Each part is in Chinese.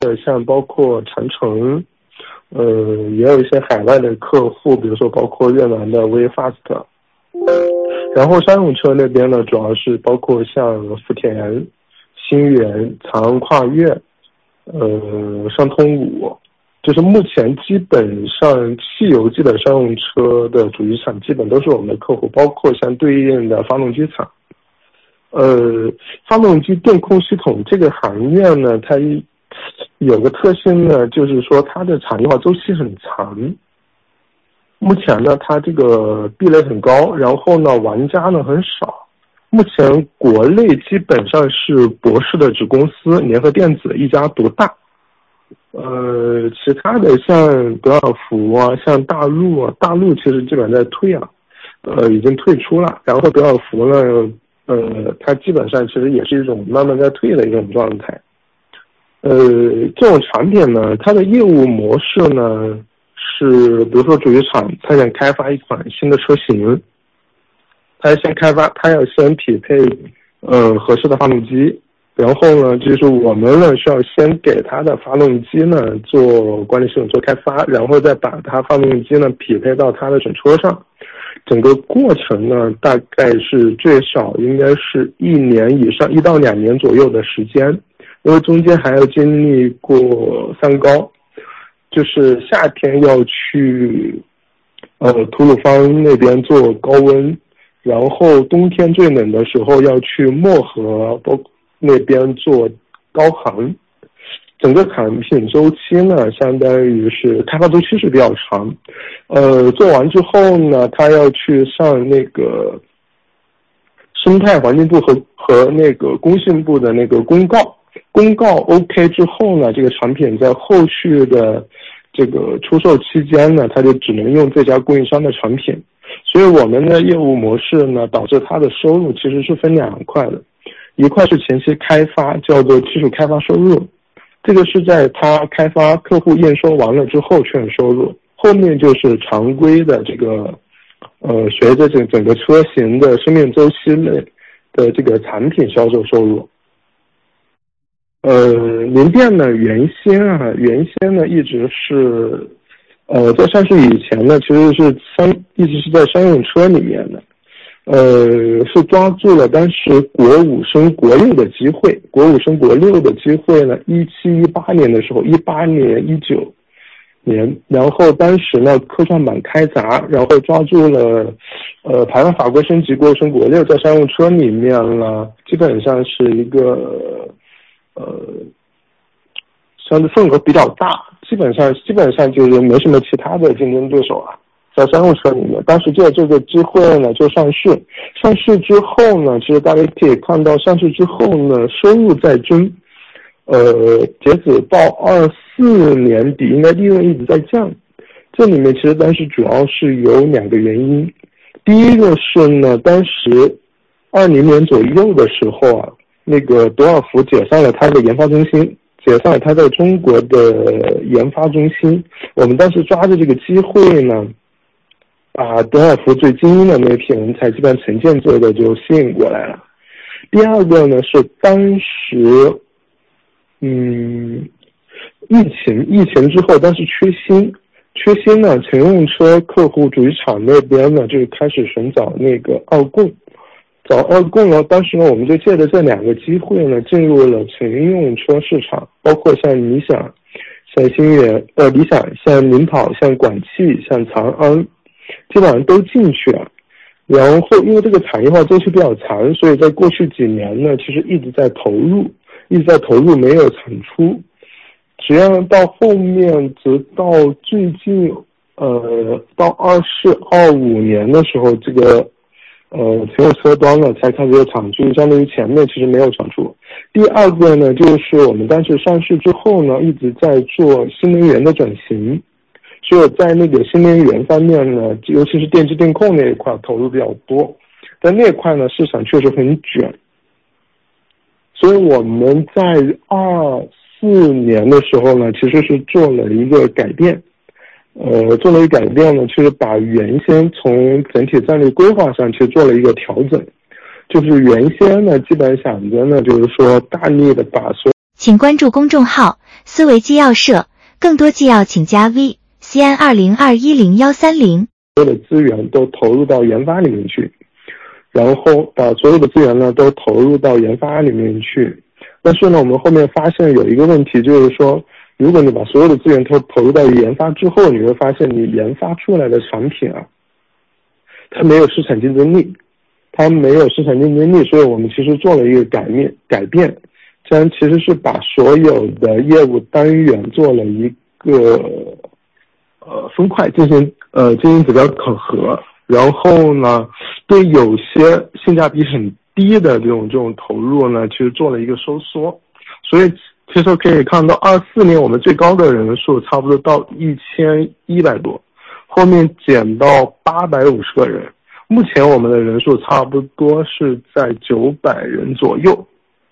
像包括长城，也有一些海外的客户，比如说包括越南的 WeFast。然后商用车那边呢，主要是包括像福田、新源、长安跨越，上通五，就是目前基本上汽油机的商用车的主机厂基本都是我们的客户，包括像对应的发动机厂。发动机电控系统这个行业呢，它有个特性呢，就是说它的产业化周期很长。目前呢，它这个壁垒很高，然后呢，玩家呢很少。目前国内基本上是博世的子公司联合电子一家独大。其他的像德尔福啊，像大陆啊，大陆其实基本在退啊，已经退出了。然后德尔福呢，它基本上其实也是一种慢慢在退的一种状态。这种产品呢，它的业务模式呢是，比如说主机厂它想开发一款新的车型，它要先匹配合适的发动机，然后呢就是我们呢需要先给它的发动机呢做管理系统做开发，然后再把它发动机呢匹配到它的整车上。整个过程呢大概是最少应该是1年以上，1到2年左右的时间，因为中间还要经历过三高，就是夏天要去吐鲁番那边做高温，然后冬天最冷的时候要去漠河那边做高寒。整个产品周期呢，相当于是开发周期是比较长。做完之后呢，它要去上那个生态环境部和那个工信部的那个公告 OK 之后呢，这个产品在后续的这个出售期间呢，它就只能用这家供应商的产品。所以我们的业务模式呢，导致它的收入其实是分2块的，一块是前期开发，叫做技术开发收入，这个是在它开发客户验收完了之后确认收入，后面就是常规的这个随着整个车型的生命周期内的这个产品销售收入。联电呢原先呢一直是在上市以前呢，其实一直是在商用车里面的。是抓住了当时国5升国6的机会。国5升国6的机会呢，17、18年的时候，18年、19年，然后当时呢科创板开闸，然后抓住了排放法规升级，国5升国6在商用车里面呢，基本上是一个相对份额比较大，基本上就是没什么其他的竞争对手啊。在商用车里面，当时借这个机会呢就上市。上市之后呢，其实大家可以看到，上市之后呢收入在增，截止到24年底，应该利润一直在降。这里面其实当时主要是有2个原因。第一个是呢，当时20年左右的时候啊，那个德尔福解散了它的研发中心，解散了它在中国的研发中心。我们当时抓着这个机会呢，把德尔福最精英的那批人才基本上成建制的就吸引过来了。第二个呢是当时疫情之后，当时缺芯呢，乘用车客户主机厂那边呢就开始寻找那个二供呢。当时呢我们就借着这2个机会呢，进入了乘用车市场，包括像理想、像理想、像领跑、像广汽、像长安，基本上都进去了。然后因为这个产业化周期比较长，所以在过去几年呢，其实一直在投入没有产出。只要到后面，直到最近到25年的时候，这个乘用车端呢才开始有产出，相当于前面其实没有产出。第二个呢，就是我们当时上市之后呢，一直在做新能源的转型，所以在那个新能源方面呢，尤其是电机电控那一块投入比较多，但那块呢市场确实很卷，所以我们在24年的时候呢，其实是做了一个改变。呢，就是把原先从整体战略规划上其实做了一个调整，就是原先呢基本想着呢，就是说大力的把请关注公众号思维纪要社，更多纪要请加 VCN20210130。 所有的资源都投入到研发里面去，然后把所有的资源呢都投入到研发里面去。但是呢，我们后面发现有一个问题，就是说，如果你把所有的资源都投入到研发之后，你会发现你研发出来的产品啊，它没有市场竞争力，所以我们其实做了一个改变，这样其实是把所有的业务单元做了一个分块进行指标考核，然后呢，对有些性价比很低的这种投入呢，其实做了一个收缩。所以其实可以看到24年我们最高的人数差不多到1100多，后面减到850个人，目前我们的人数差不多是在900人左右。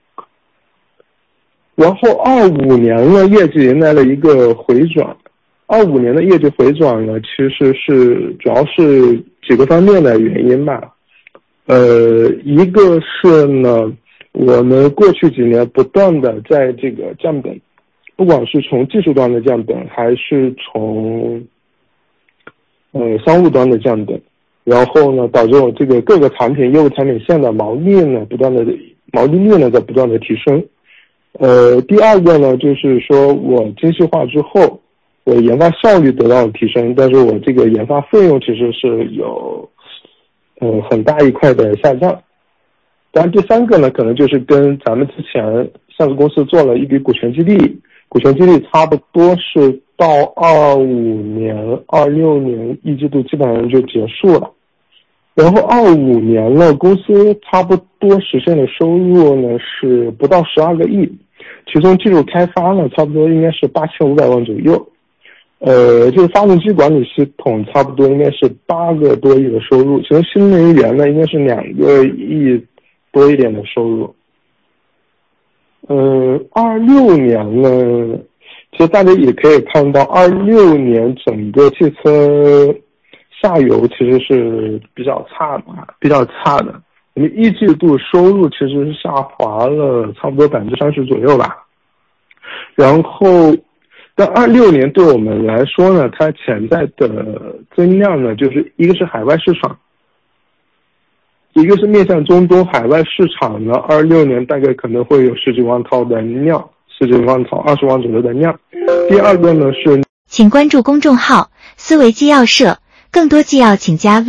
然后25年呢，业绩迎来了一个回转。25年的业绩回转呢，其实是主要是几个方面的原因吧。一个是呢，我们过去几年不断的在这个降本，不管是从技术端的降本，还是从商务端的降本，然后呢，导致我这个各个业务产品线的毛利率呢在不断的提升。第二个呢，就是说我精细化之后，我研发效率得到了提升，但是我这个研发费用其实是有很大一块的下降。当然第三个呢，可能就是跟咱们之前上市公司做了一笔股权激励差不多是到25年、26年一季度基本上就结束了。然后25年呢，公司差不多实现的收入呢是不到12个亿，其中技术开发呢差不多应该是8500万左右。就是发动机管理系统差不多应该是8个多亿的收入，其中新能源呢应该是2个亿多一点的收入。26年呢，其实大家也可以看到26年整个汽车下游其实是比较差的。我们一季度收入其实是下滑了差不多30%左右吧。然后但26年对我们来说呢，它潜在的增量呢，就是一个是海外市场，一个是面向中东海外市场呢，26年大概可能会有10几万套的量，10几万套20万左右的量。第二个呢是， 请关注公众号思维纪要社，更多纪要请加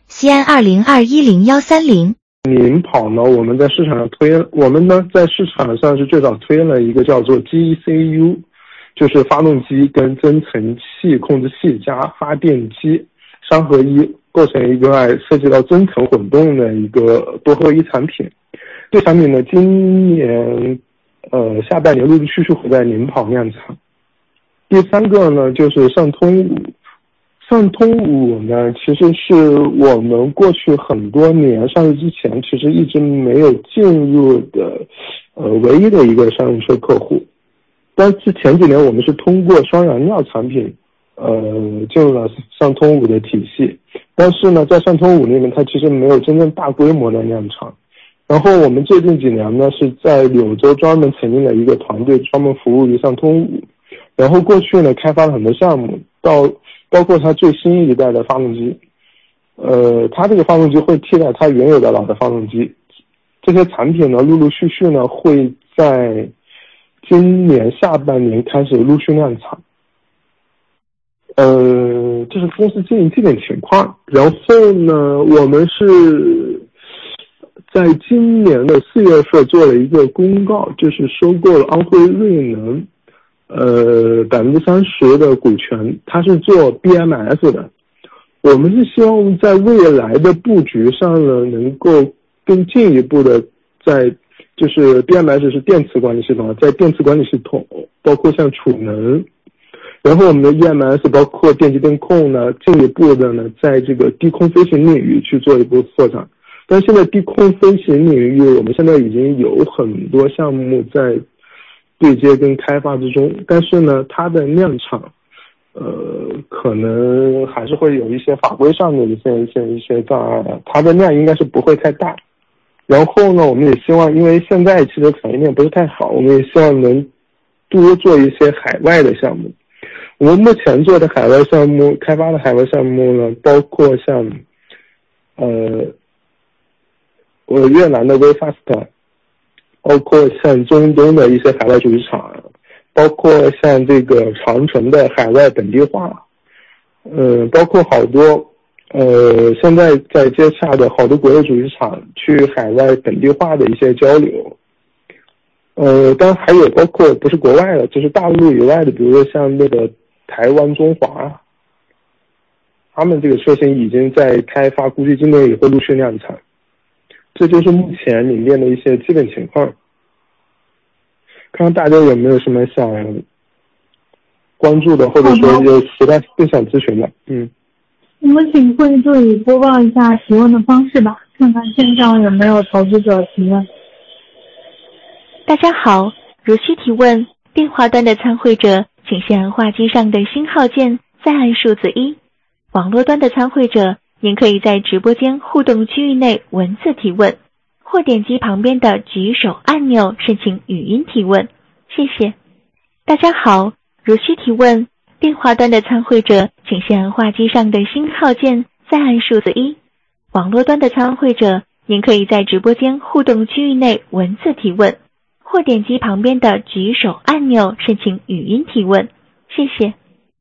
VCN20210130。 领跑呢，我们在市场上是最早推了一个叫做 GECU， 就是发动机跟增程器控制器加发电机3合一，构成一个涉及到增程混动的一个多合一产品。这产品呢，今年下半年陆陆续续会在领跑量产。第三个呢，就是上通5呢，其实是我们过去很多年上市之前其实一直没有进入的唯一的一个商用车客户。但是前几年我们是通过双燃料产品进入了上通5的体系，但是呢在上通5里面它其实没有真正大规模的量产。然后我们最近几年呢是在柳州专门成立了一个团队，专门服务于上通5，然后过去呢开发了很多项目，包括它最新一代的发动机，它这个发动机会替代它原有的老的发动机。这些产品呢陆陆续续呢会在今年下半年开始陆续量产。这是公司经营这点情况。然后呢，我们是在今年的4月份做了一个公告，就是收购了安徽瑞能30%的股权，它是做 BMS 的。我们是希望在未来的布局上呢，能够更进一步的就是 BMS 是电池管理系统，在电池管理系统包括像储能，然后我们的 EMS 包括电机电控呢，进一步的呢在这个低空飞行领域去做一步拓展。但现在低空飞行领域我们现在已经有很多项目在对接跟开发之中，但是呢它的量产可能还是会有一些法规上的一些障碍，它的量应该是不会太大。然后呢我们也希望，因为现在其实产业链不是太好，我们也希望能多做一些海外的项目。我们目前做的海外项目，开发的海外项目呢，包括像越南的 Wayfast， 包括像中东的一些海外主机厂，包括像这个长城的海外本地化，包括好多现在在接洽的好多国内主机厂去海外本地化的一些交流。当然还有包括不是国外的，就是大陆以外的，比如说像那个台湾中华，他们这个车型已经在开发，估计今年也会陆续量产。这就是目前缅甸的一些基本情况。看看大家有没有什么想关注的，或者说有其他更想咨询的。 我们请会助理播报一下提问的方式吧，看看线上有没有投资者提问。 大家好，如需提问，电话端的参会者请先按话机上的星号键，再按数字1。网络端的参会者，您可以在直播间互动区域内文字提问，或点击旁边的举手按钮申请语音提问。谢谢。大家好，如需提问，电话端的参会者请先按话机上的星号键，再按数字1。网络端的参会者，您可以在直播间互动区域内文字提问，或点击旁边的举手按钮申请语音提问。谢谢。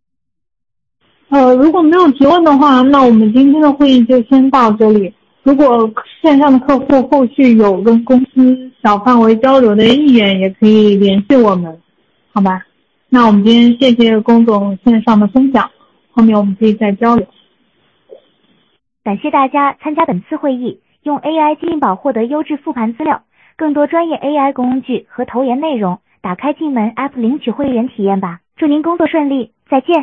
如果没有提问的话，那我们今天的会议就先到这里。如果线上的客户后续有跟公司小范围交流的意愿，也可以联系我们，好吧？那我们今天谢谢龚总线上的分享，后面我们可以再交流。 感谢大家参加本次会议，用 AI 基因宝获得优质复盘资料，更多专业 AI 工具和投研内容，打开进门 App 领取会员体验吧。祝您工作顺利，再见。